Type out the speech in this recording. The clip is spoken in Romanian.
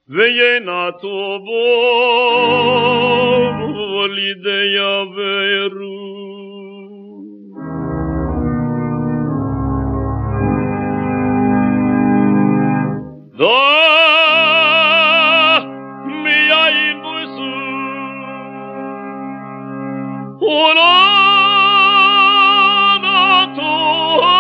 Vejena tu voli de veru. Da mi ai busu una tu